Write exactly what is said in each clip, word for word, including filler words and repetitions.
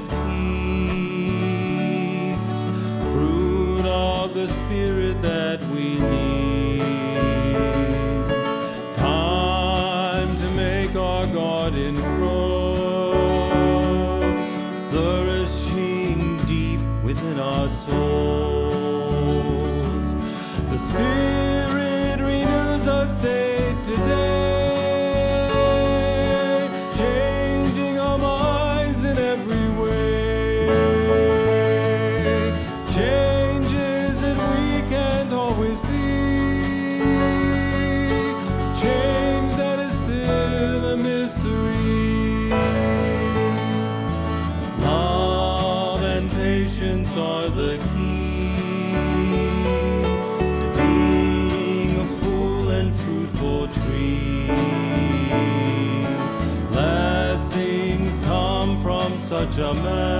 is peace, fruit of the Spirit that we need. Time to make our garden grow, flourishing deep within our souls. The Spirit renews us day to day, changing our minds in every way. Changes that we can't always see, change that is still a mystery. Love and patience are the key to being a full and fruitful tree. Blessings come from such a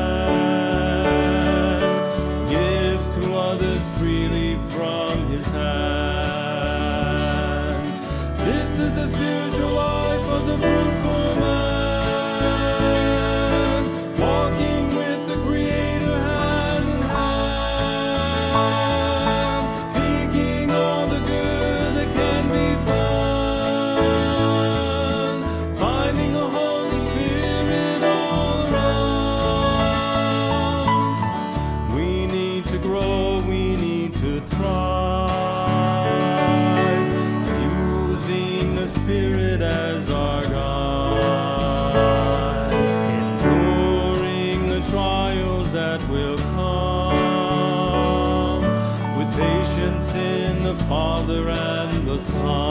man, gives to others freely from his hand. This is the spiritual life of the fruitful man, walking with the Creator hand in hand, seeking all the good that can be found, finding the Holy Spirit all around. We need to grow, we need to thrive, using the Spirit as our guide, enduring the trials that will come, with patience in the Father and the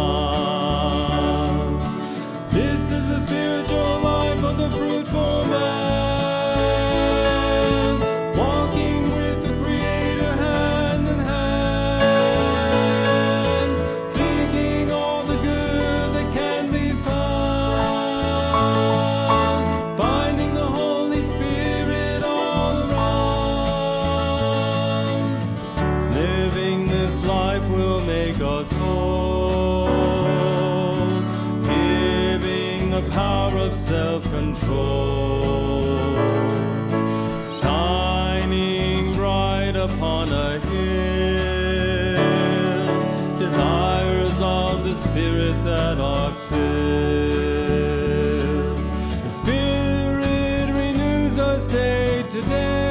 Son. This is the spiritual life of the fruitful man, walking with the Creator hand in hand, seeking all the good that can be found, finding the Holy Spirit all around. Living this life will make us whole, giving the power of self-control, shining bright upon a hill, desires of the Spirit that are filled. The Spirit renews us day to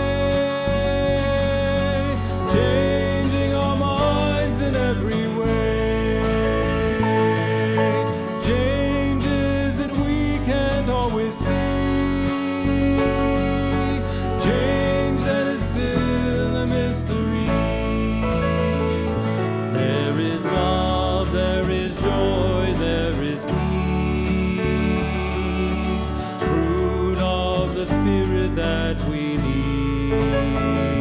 day, changing our minds in every way. Changes that we can't always see, change that is still a mystery. There is love, there is joy, there is peace, fruit of the Spirit that we need.